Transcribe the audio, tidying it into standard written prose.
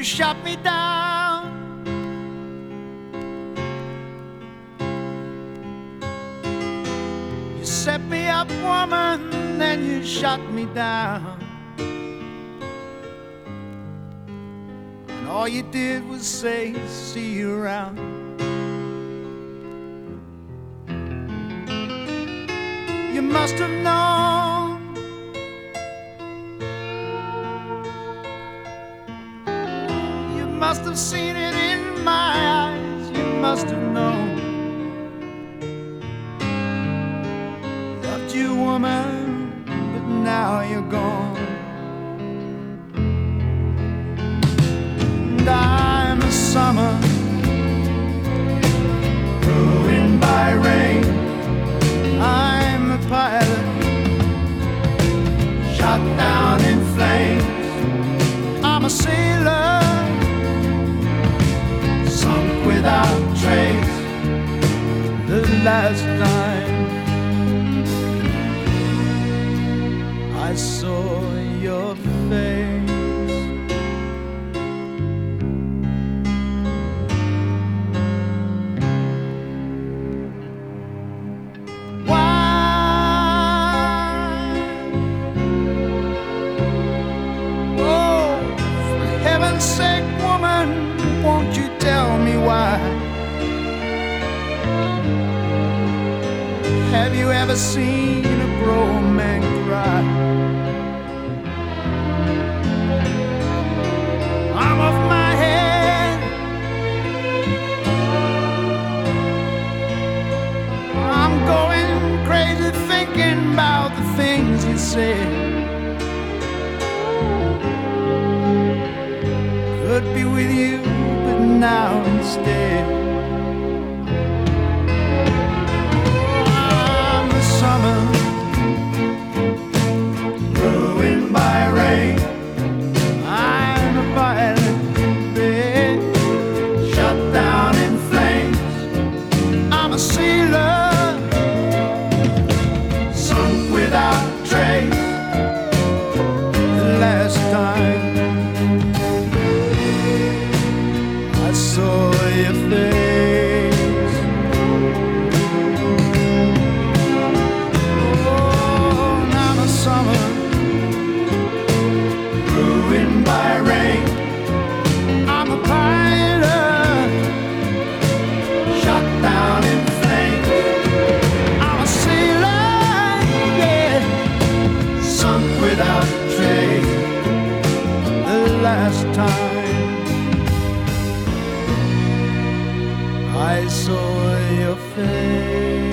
you shot me down. You set me up, woman, then you shot me down. And all you did was say, see you around. You must have known. You must have seen it in my eyes. You must have known. Loved you, woman, but now you're gone. And I'm a summer ruined by rain. I'm a pilot shot down in flames. I'm a sailor sunk without trace. The last time I saw your face. Sake, woman, won't you tell me why? Have you ever seen a grown man cry? I'm off my head. I'm going crazy thinking about the things you said. Could be with you, but now instead I'm the summer ruined by rain. I'm a violet in bed shut down in flames. I'm a sailor sunk without trace. The last time I saw your face. Oh, and I'm a summer ruined by rain. I'm a pilot shot down in flames. I'm a sailor, yeah, sunk without trace. The last time I saw your face.